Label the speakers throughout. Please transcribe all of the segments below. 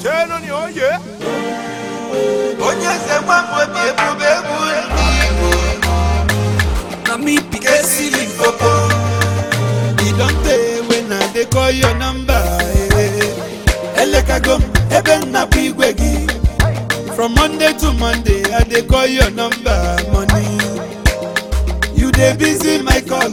Speaker 1: don't tell when they call your number. From Monday to Monday, I they call your number. Money, you they busy my call.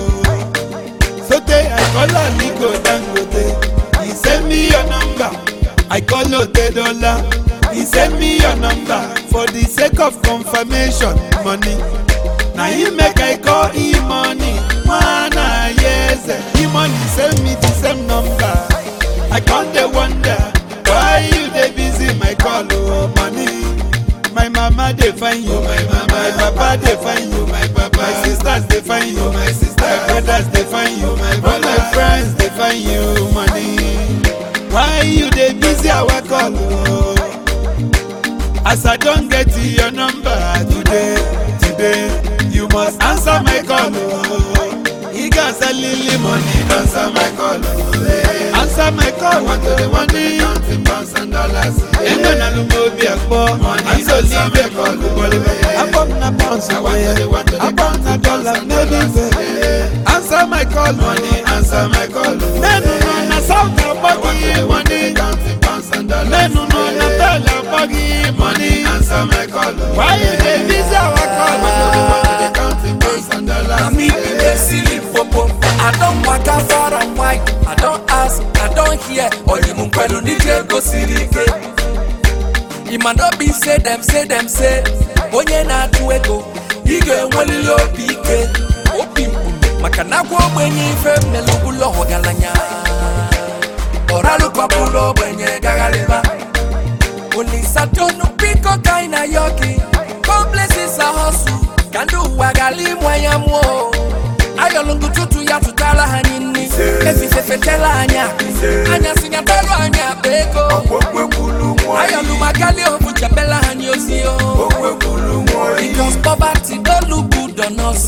Speaker 1: So I call a Nico Dangote. He send me your number. I call $10. He send me your number for the sake of confirmation. Money. Now he make I call money. Yes, money send me the same number. I can't wonder why you they busy my call. Oh, money. My mama they find you, my papa they find you, my sisters they find you, my brothers they find you, all my friends they find you. Money. Why you they busy our call? Oh. As I don't get your number today, you must answer my call. He got a little money, answer my call. Answer my call. Want to the money, counting pounds and dollars. Ain't gonna look be a poor money. I'm so leave your call. I'm on a pounds away. I'm on a dollar, maybe. Answer my call, money. Answer my call. Men on a south of buggy money, counting pounds and dollars. Men on a dollar buggy money. Answer my call. Why you dey busy our call? Counting pounds and dollars.
Speaker 2: I mean, silly popo. I don't walk out far and wide. I don't ask, I don't hear. Or you mun kwelo nije go sirike. It might not be say them. Onye na tuego. Ige mweli lo pike. Opi. Makana kwa mwenye ife melugulo hogalanya. Oralu kwa pulo mwenye gagaleba. Only Satono piko kaina yoki. Complexes a hustle. Kandu wagali mwaya mwo. Ayolungu tutu ya tutala hanini. Ezi fefetela anya. Anya sinyatalo anya beko. Ayolu magali ofucha bela hanyosio. Because poverty don't look good on us.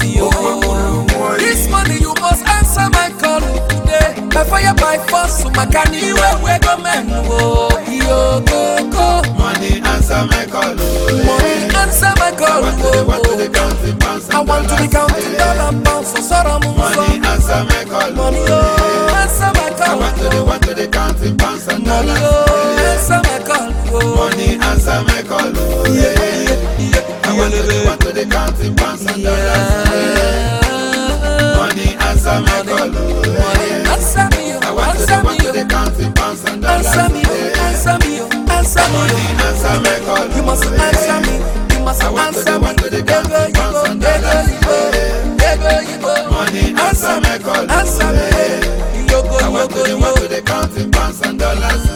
Speaker 2: This money you must answer my call today. By fire by force, so makani we go men. Yo go.
Speaker 1: Money answer my call.
Speaker 2: Money answer my call. I want to be counting dollar pounds so sorrow.
Speaker 1: Money answer my call.
Speaker 2: Money answer my call.
Speaker 1: I want to the counting pounds and
Speaker 2: Money answer my call.
Speaker 1: Money answer my call. I want to the counting pounds and dollars. Money answer my call.
Speaker 2: Money answer me.
Speaker 1: I want to the counting pounds and dollars.
Speaker 2: Answer me.
Speaker 1: Money answer my call.
Speaker 2: You must answer me. You must answer me.
Speaker 1: Money answer my call.
Speaker 2: Answer me.
Speaker 1: I want to the counting pounds and dollars.